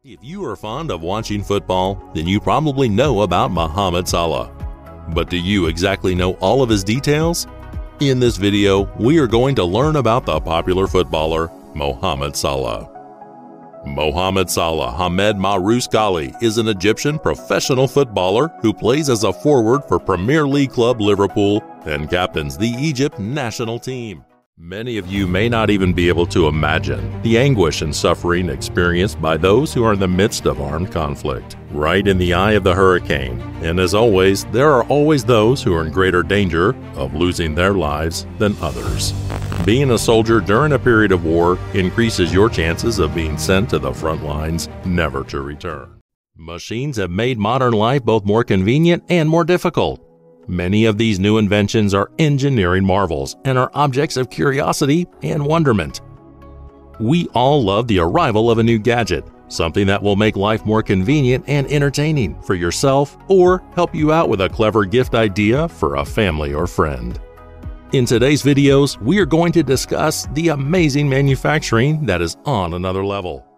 If you are fond of watching football, then you probably know about Mohamed Salah. But do you exactly know all of his details? In this video, we are going to learn about the popular footballer, Mohamed Salah. Mohamed Salah Hamed Mahrous Ghali is an Egyptian professional footballer who plays as a forward for Premier League club Liverpool and captains the Egypt national team. Many of you may not even be able to imagine the anguish and suffering experienced by those who are in the midst of armed conflict, right in the eye of the hurricane. And as always, there are always those who are in greater danger of losing their lives than others. Being a soldier during a period of war increases your chances of being sent to the front lines, never to return. Machines have made modern life both more convenient and more difficult. Many of these new inventions are engineering marvels and are objects of curiosity and wonderment. We all love the arrival of a new gadget, something that will make life more convenient and entertaining for yourself or help you out with a clever gift idea for a family or friend. In today's videos, we are going to discuss the amazing manufacturing that is on another level.